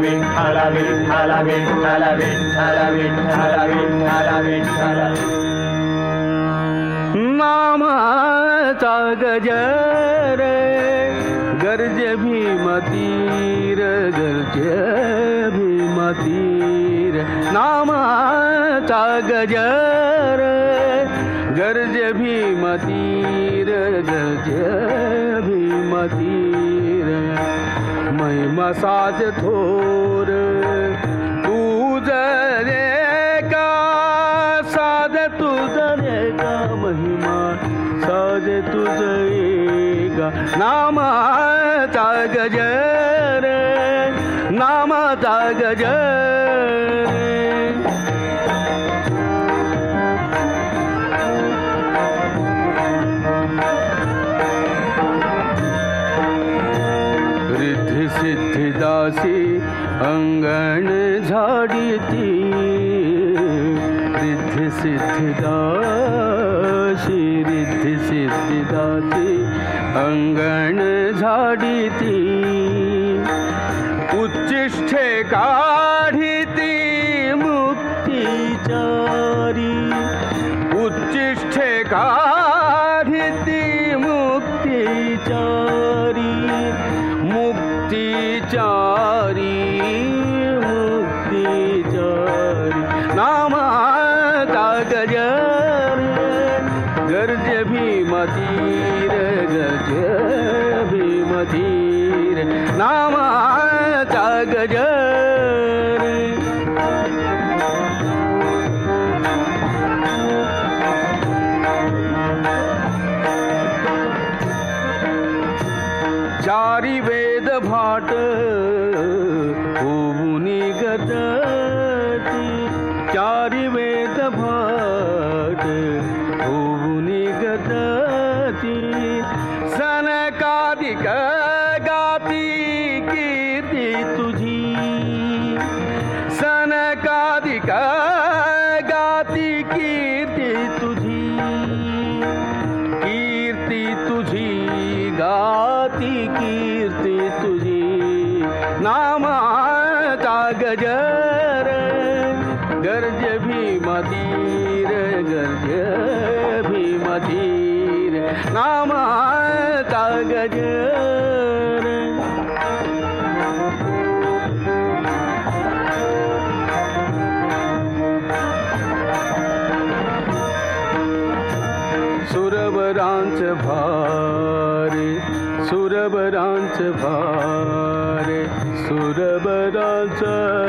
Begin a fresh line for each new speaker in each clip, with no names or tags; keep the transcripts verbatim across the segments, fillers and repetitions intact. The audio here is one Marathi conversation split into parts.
विठ्ठल विठ्ठल विठ्ठल विठ्ठल विठ्ठल विठ्ठल विठ्ठल नामाचा गजर गर्ज भीमतीर गर्ज भीमतीर नामाचा गजर गर्ज भीमतीर गर्ज भीमतीर महिमा साज थोर तुझ रे का साज तुझ रे का महिमा साज तुझ का नामाचा गजर नामाचा गजर रिद्धी सिद्धिदासी अंगण झाडीती रिद्धी सिद्धिदासी रिद्धी सिद्धिदासी अंगण झाडीती उच्चिष्ठे काढीती मुक्तिचारी उच्चिष्ठे काढीती मुक्तिचारी मुक्तिचारी मुक्तिचारी नामाचा गजर गर्ज भीमतीर गर्ज भीमतीर नामाचा गजर चारी वेद भाट होऊनी गदती चारी वेद भाट होऊनी गदती सनकादिक गाती कीर्ती तुझी सनकादिक गाती कीर्ती तुझी कीर्ती तुझी गाती कीर्ती तुझी नामाचा गजर गर्ज भीमतीर गर्ज भीमतीर नामाचा गजर सुरवरांच भारे सुरवरांच भारे सुरवरांच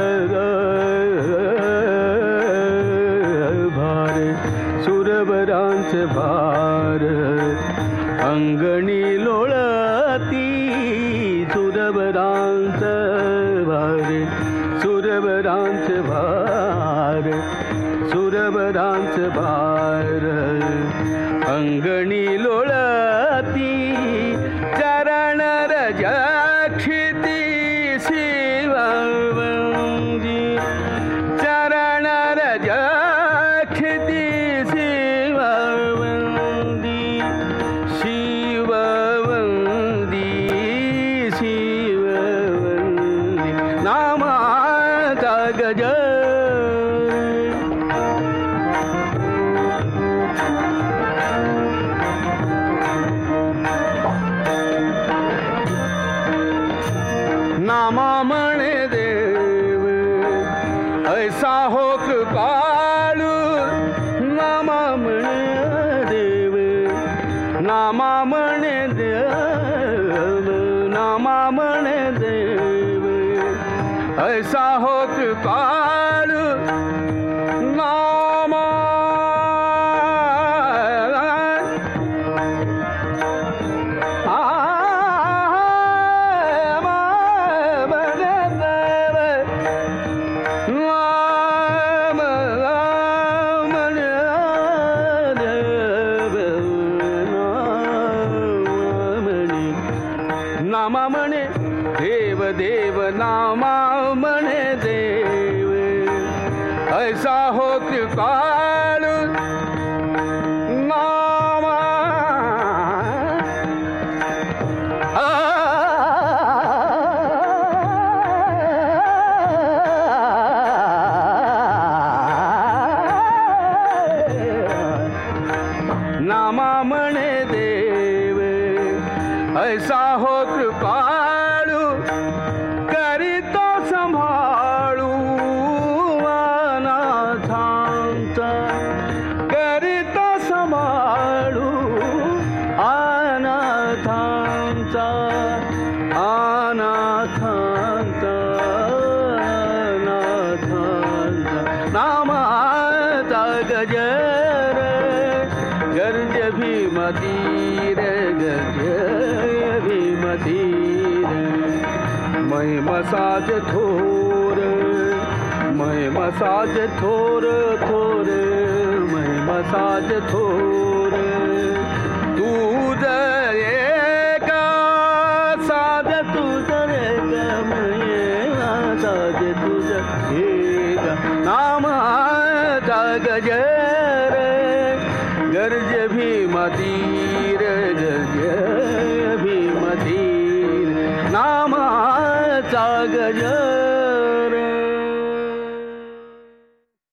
भारे सुरवरांच भार अंगणी लोळती सुरवरांच भारे सुरवरांच भार सुरवरांच भार अंगणी लोळती चरण रजक्षिती शिववंदी चरण रजक्षिती शिववंदी शिववंदी शिववंदी नामाचा गजर नामा म्हणे देव ऐसा हो कृपाळू नामा म्हणे देव नामा म्हणे देव नामा म्हणे देव ऐसा हो कृपाळू नामा नामा म्हणे देव देव नामा म्हणे देव ऐसा हो कृपाळू नामा नामा म्हणे देव ऐसा हो कृपाळू करीतो संभाळू अनाथांचा करीतो संभाळू अनाथांचा अनाथांचा अनाथांचा नामाचा गजर गर्ज भीमतीर गर्ज भीमतीर महिमा साज थोर महिमा साज थोर थोर महिमा साज थोर तुझ एका साज तुझ एक महिमा साज तुझ एक नामाचा गजर गर्ज भीमतीर गर्ज भीमतीर नामाचा गजर